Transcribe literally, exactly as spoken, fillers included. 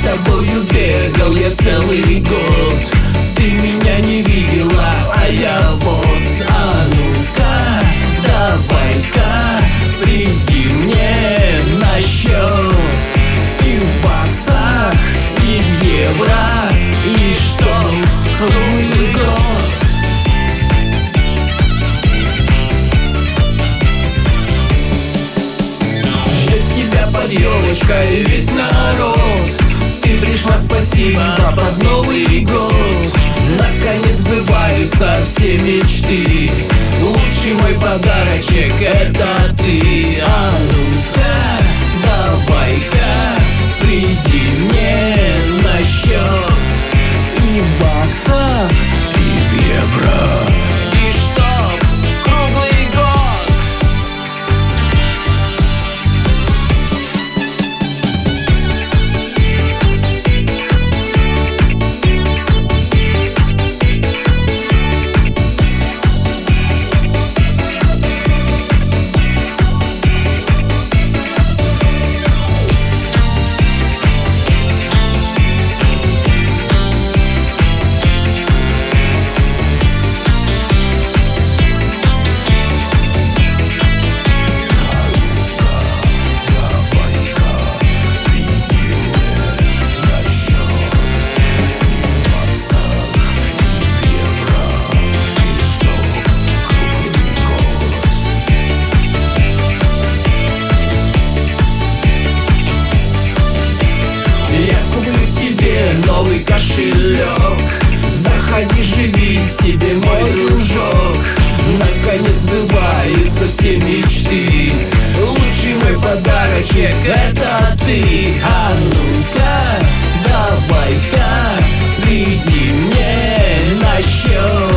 тобою бегал я целый год. Ты меня не видела, а я вот. А ну-ка, давай-ка, приди мне на счет. И в баксах, и в евро, и что круглый год. Ждет тебя под елочкой весь народ. Ты пришла, спасибо, под Новый год. Наконец сбываются все мечты. Лучший мой подарочек — это ты. А ну-ка, давай-ка, приди мне на счет. И в баксах, и в евро, и чтоб круглый год. Новый кошелек, заходи, живи к себе, мой дружок. Наконец сбываются все мечты. Лучший мой подарочек — это ты. А ну-ка, давай-ка, приди мне на счет.